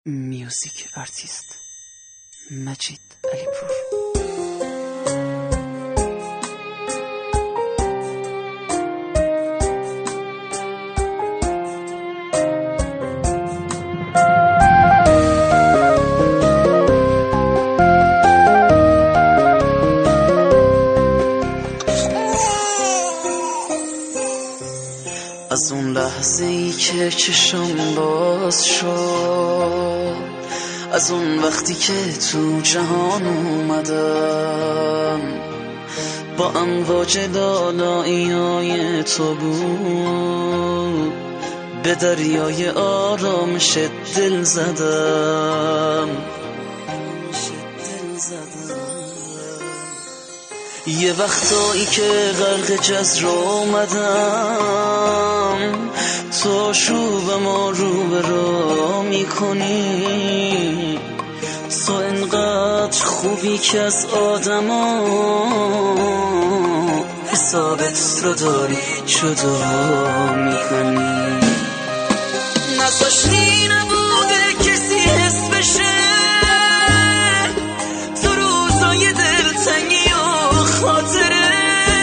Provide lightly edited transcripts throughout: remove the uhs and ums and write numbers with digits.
میوزیک آرتیست مجید علیپور. از اون لحظه ای که چشم باز شد، از اون وقتی که تو جهان اومدم، با امواج لالایی‌های تو بود، به دریای آرامش دل زدم. یه وقتایی که غرق جزر اومدم، تو شوبم رو به رو میکنی. تو انقدر خوبی که از آدما حسابت رو داری جدا میکنی. نذاشتی نبوده کسی حس بشه تو روزای دلتنگی و خاطره،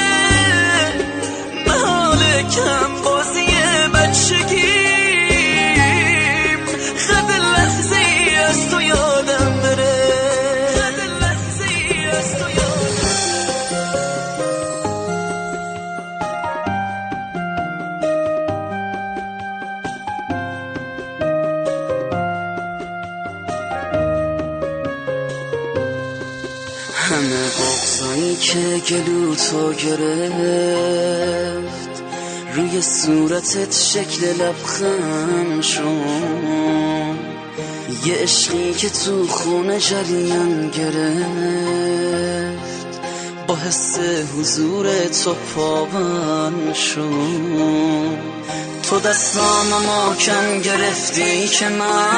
محال کم بازی بچگیم خد لحظه ای از تو یادم بره، خد لحظه ای از تو یادم همه بغضایی که گلو تو گرفت، روی صورتت شکل لبخند شد. یه عشقی که تو خونه جریان گرفت، با حس حضور تو پابند شد. تو دستامو محکم گرفتی که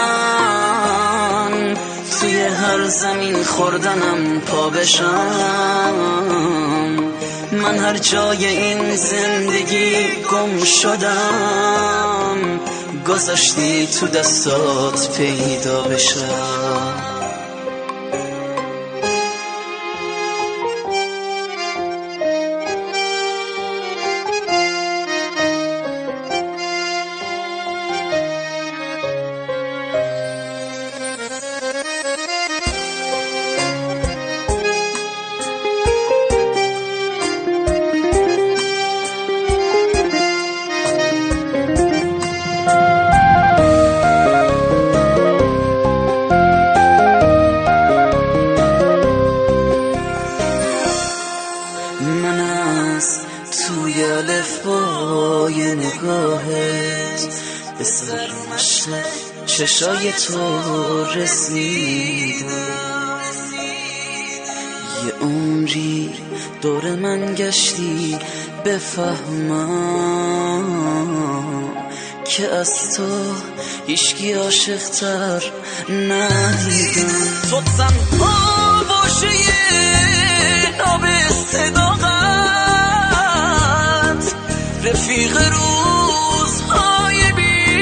من توی هر زمین خوردنم پا بشم. من هر جای این زندگی گم شدم، گذاشتی تو دستات پیدا بشم. توی الفبای نگاهت به سر مشرق چشای تو رسیدم. یه عمری دور من گشتی بفهمم که از تو هیچکی عاشق‌تر ندیدم. تو تنها باشه ناب صداقت، رفیق روزهای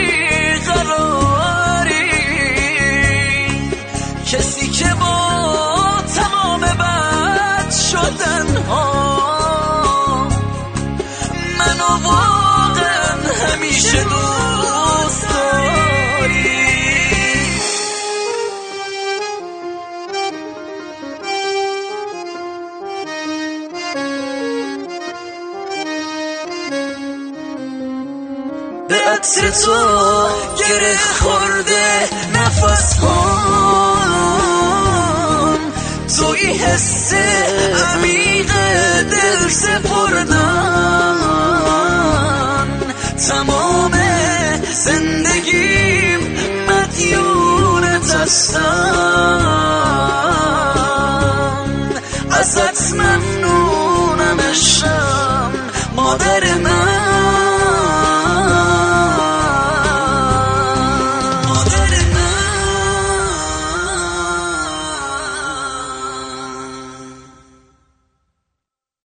بیقراری، کسی که با تمام بد شدنها منو واقعا همیشه دوست داری. به عطر تو گره خورده نفس هام، توی حس عمیق دل سپردن. تمام زندگیم مدیونت هستم، ازت ممنونم عشقم، مادر من